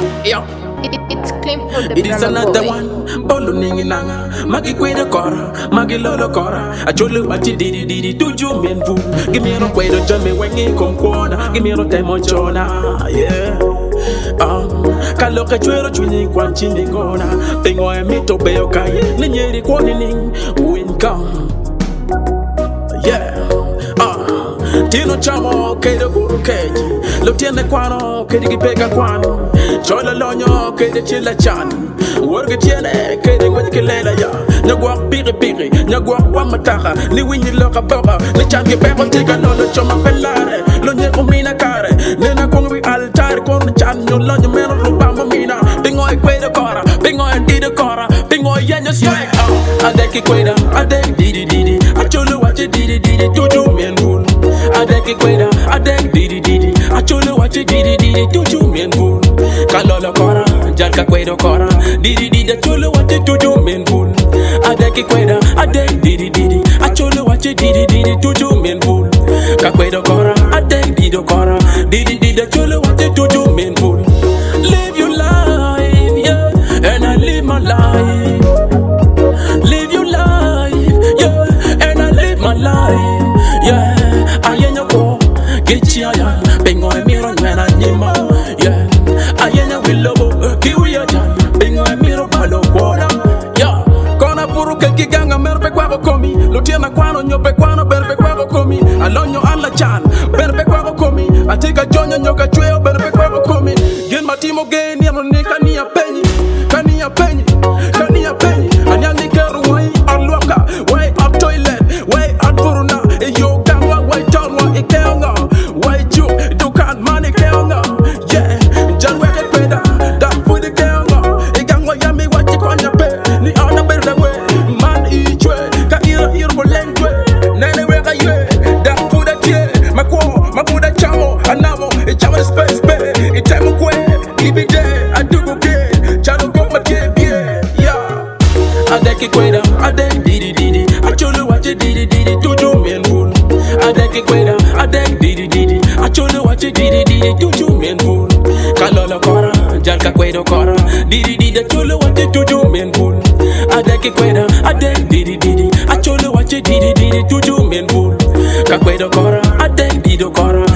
Yo. It's clean for the It is drama another boy. one. Bolo ningi nanga. Magi kweda kora. Magi lolo kora. Acholo wachi didi didi. Tuju menvu. Give me no kweda jame wengi kumkwona. Give me no time chona. Yeah. Kaloka chwero chwini kwa chini gona. Pingo ya mito beo kaye. Ninyeri kwa nini. Win come. Yeah. Tino chamo kede guru keji. Lo tiene kwano kede gipeka kwano. Chola lonyo kede chila chan. Worge tiene kede ngwede kelela ya. Nyagwa piri piri. Nyagwa wamataka. Ni winyi loka boga. Ni change peko tika lolo choma pelare. Lonye kumina kare. Nena kongwi altare. Kono chanyo lonyo meno rubama mina. Bingo e kwede kora. Bingo e didi kora. Bingo e yenyo strike. Adeki kweda. Adeki didi didi. Acholo wache didi didi. Tuju menbun. Adeki kweda, adeki didi didi. Acholo wache didi didi. Tuju menbun. Kalolo kora, jalka kwedo kora. Didi didi, acholo wache tuju menbun. Adeki kweda, adeki didi didi. Acholo wache didi didi. Tuju menbun. Kakwedo kora, adeki dido kora. Didi didi, acholo wache tuju menbun. Live your life, yeah, and I live my life. Live your life, yeah, and I live my life, yeah. Ayenya ko gichiaya bengo emiro nwena nyima, yeah. Ayenya wilobo kiwiya jan bengo emiro balo kwona, yeah. Kona puru kelki ganga merbe kwako komi, lutiena kwano nyope kwano berbe kwako komi, alonyo alla chan berbe kwako komi, atika jonyo nyoka chweo berbe kwako komi. Gen matimo geni amonika ni apenyi, kani apenyi, kani apenyi. Anyani keru wai alwaka, wai up toilet, wai at buruna, yo gangwa wai townwa ikeonga, wai ju dukan mani keonga, yeah. Jan weke kweda, da fudi keonga, igangwa yami wachi kwanya pe, ni ana berde we, man ichwe, ka ira bolengwe, nene weka ywe, da fuda tie, makuda chamo, anamo, chamo space pe, itemu kwe, ibide, adugu ke, chalo goma ke, yeah. Adeki kweda, adeki didi didi. Acholo wache didi didi. Tuju menbun. Adeki kweda, adeki didi didi. Acholo wache didi didi. Tuju menbun. Kalolo kora, jalka kwedo kora. Didi didi, acholo wache tuju menbun. Adeki kweda, adeki didi didi. Acholo wache didi didi. Tuju menbun. Kakwedo kora, adeki dido kora.